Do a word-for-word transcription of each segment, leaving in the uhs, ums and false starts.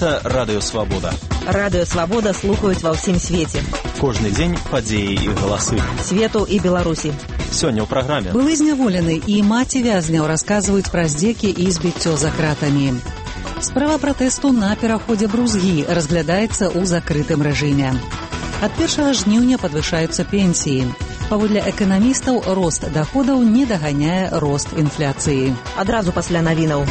Гэта Радыё Свабода. Радыё Свабода слухаюць ва ўсім свеце. Кожны дзень падзеі і галасы. Свету і Беларусі. Сёння ў праграме. Былы зняволены і маці вязняў расказваюць пра здзекі і збіццё за кратамі. Справа пратэсту на пераходзе Брузгі разглядаецца ў закрытым рэжыме. Ад першага жніўня падвышаюцца пенсіі. Паводле эканамістаў, рост даходаў не даганяе рост інфляцыі. Адразу пасля навінаў.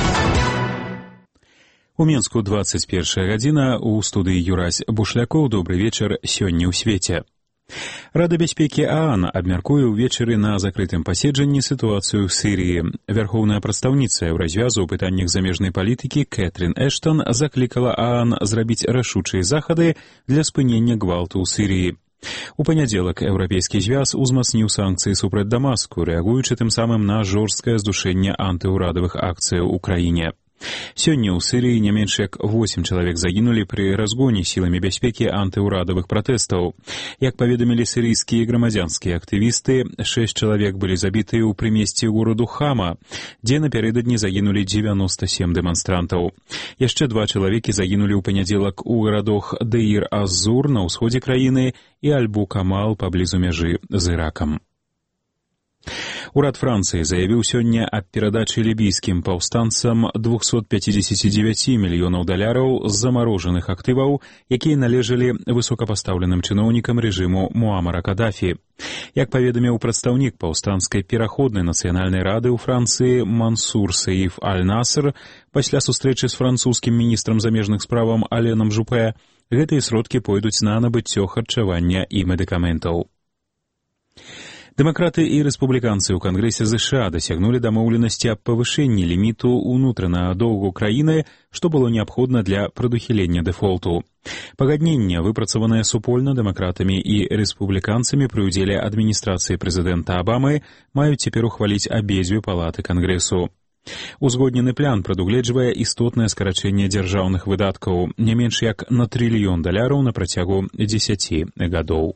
У Мінску двадцать первая гадзіна, у студыі Юрась Бушлякоў. Добры вечар, сёння ў свеце. Рада бяспекі ААН абмяркуе ўвечары на закрытым паседжанні сітуацыю ў Сірыі. Вярхоўная прадстаўніца Еўразвязу ў пытаннях замежнай палітыкі Кэтрин Эштон заклікала ААН зрабіць рашучыя захады для спынення гвалту ў Сірыі. У панядзелак Еўрапейскі звяз узмацніў санкцыі супраць Дамаску, рэагуючы тым самым на жорсткае здушэнне антыўрадавых акцыяў у краіне. Сёння ў Сірыі не менш як восем чалавек загінулі пры разгоне сіламі бяспекі антыўрадавых пратэстаў. Як паведамілі сірыйскія грамадзянскія актывісты, шэсць чалавек былі забітыя ў прымесці гораду Хама, дзе напярэдадні загінулі дзевяноста сем дэманстрантаў. Яшчэ два чалавекі загінулі ў панядзелак у гарадах Дэйр-аз-Зур на ўсходзе краіны і Альбу-Камал паблізу мяжы з Іракам. Урад Францыі заявіў сёння аб перадачы лібійскім паўстанцам двухсот пятидесяти девяти мільёнаў даляраў з замарожаных актываў, якія належалі высокапастаўленым чыноўнікам рэжыму Муамара Кадафі. Як паведаміў прадстаўнік паўстанцкай пераходнай нацыянальнай рады ў Францыі Мансур Саіф Аль-Наср, пасля сустрэчы з французскім міністрам замежных справаў Аленам Жупе, гэтыя сродкі пойдуць на набыццё харчавання і медыкаментаў. Дэмакраты і рэспубліканцы ў Кангрэсе ЗША дасягнулі дамоўленасці аб павышэнні ліміту ўнутранага доўгу краіны, што было неабходна для прадухілення дэфолту. Пагадненне, выпрацаванае супольна дэмакратамі і рэспубліканцамі пры ўдзеле адміністрацыі прэзідэнта Абамы, маюць цяпер ухваліць абедзве палаты Кангрэсу. Узгоднены план прадугледжвае істотнае скарачэнне дзяржаўных выдаткаў, не менш як на трыльён даляраў на працягу дзесяці гадоў.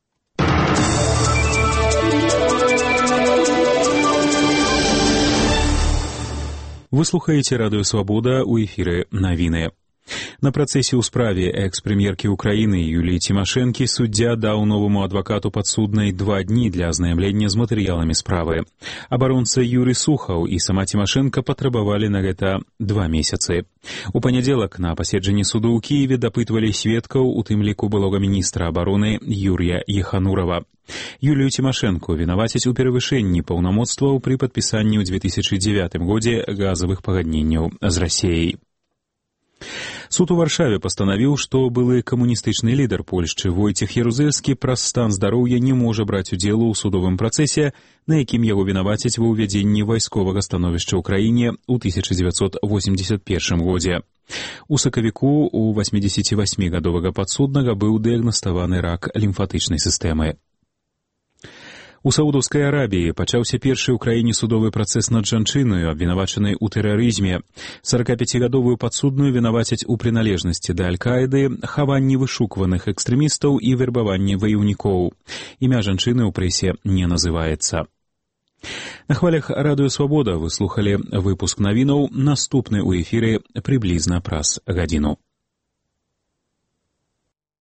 Вы слухаеце Радыё Свабода, у эфіры навіны. На працэсе ў справе экс-прэм'еркі ўкраіны Юліі Цімашэнкі суддзя даў новаму адвакату падсуднай два дні для азнаямлення з матэрыяламі справы. Абаронца Юрый Сухаў і сама Цімашэнка патрабавалі на гэта два месяцы. У панядзелак на паседжанні суду ў Кіеве дапытвалі сведкаў, у тым ліку былога міністра абароны Юрія Еханурава. Юлію Цімашэнку вінавацяць у перавышэнні паўнамоцтваў пры падпісанні ў две тысячы дзевятым годзе газавых пагадненняў з Расіяй. Суд у Варшаве пастанавіў, што былы камуністычны лідар Польшчы Войцех Ярузельскі праз стан здароўя не можа браць удзелу ў судовым працэсе, на якім яго вінавацяць ва ўвядзенні вайсковага становішча ў краіне ў тысяча дзевяцьсот восемьдесят первым годзе. У сакавіку у восьмідзесяцівасьмігадовага падсуднага быў дыягнаставаны рак лімфатычнай сістэмы. У Саудаўскай Арабіі пачаўся першы ў краіне судовы працэс над жанчынаю, абвінавачанай у тэрарызме. сорокапяцігадовую падсудную вінавацяць у прыналежнасці да Аль-Каіды, хаванні вышукваных экстрэмістаў і вербаванні ваяўнікоў. Імя жанчыны ў прэсе не называецца. На хвалях Радыё Свабода вы слухалі выпуск навінаў, наступны ў эфіры прыблізна праз гадзіну.